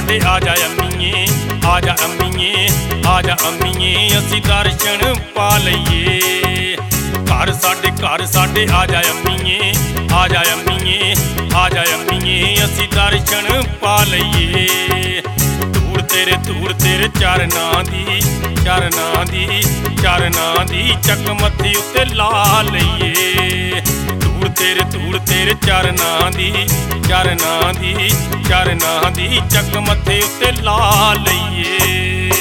साडे आ जा अम्मीए, आ जा अम्मीए, आ जा अम्मीए असी दर्शन पा लईए। घर साडे आ जा अम्मीए, आ जा अम्मीए, आ जा अम्मीए असी दर्शन पा लईए। धूड़ तेरे चरनां दी, चरनां दी, चरनां दी चक मत्थे उत्ते ला लईए। धूड़ तेरे चरनां दी, चरनां दी, चरनां दी चक मत्थे उत्ते ला लईए।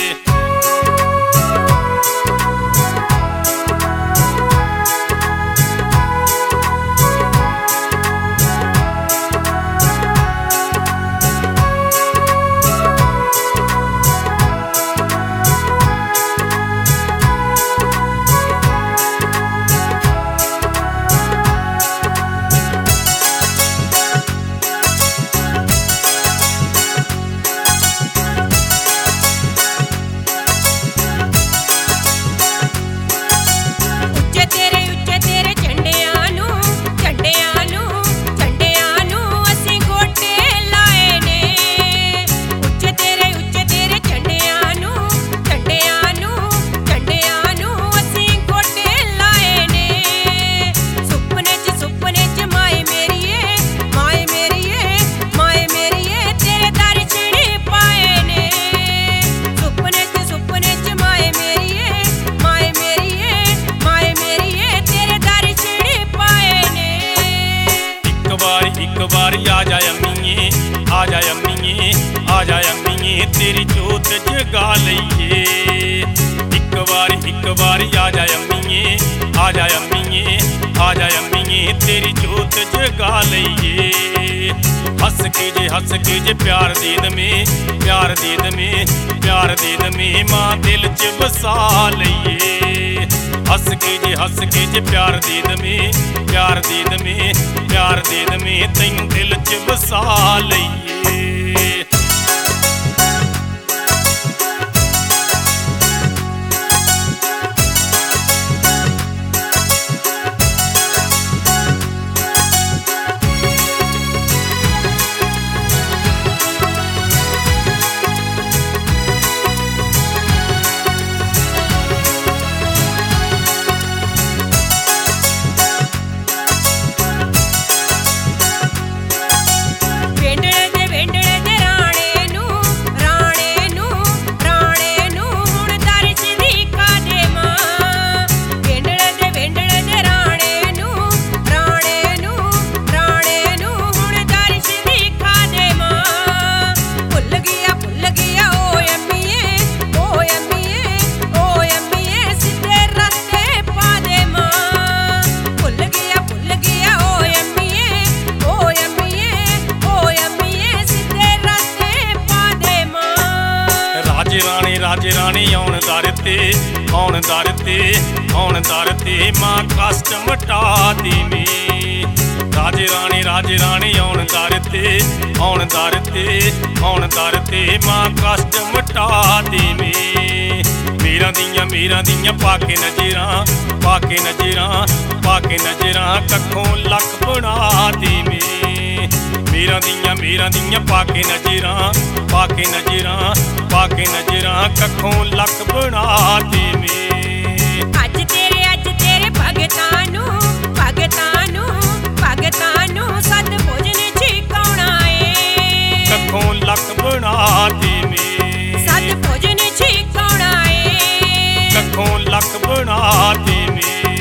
एक बारी आ जा अम्मीए, आ जा अम्मीए, आ जा अम्मीए तेरी जोत जगा लईए। एक बारी आ जा अम्मीए, आ जा अम्मीए, आ जा अम्मीए तेरी जोत जगा लईए। हस के जे प्यार दे दमें, प्यार दे दमें, प्यार दे दमें मां दिल च बसा लईए। हस के जे प्यार दे दमें, प्यार दे दमें, प्यार दे दमें तैनूं दिल च बसा लईए। राजे रानी आउण दर ते, आउण दर ते, आउण दर ते मां कष्ट मटा देवीं। राजे रानी आउण दर ते, आउण दर ते, आउण दर ते मां कष्ट मटा देवीं। मीरां दियां पाके नजरां, पाके नजरां, पाके नजरां कखों लख बना देवीं। मीरां दियां पाके नजरां, पाके नजरां, पाके नजरां कखों लख बना देवीं। अज तेरे भगतां नूं सत भोजन छिकाउणा ए। कखों लख बना देवीं। सत भोजन छिकाउणा ए। कखों लख बना देवीं।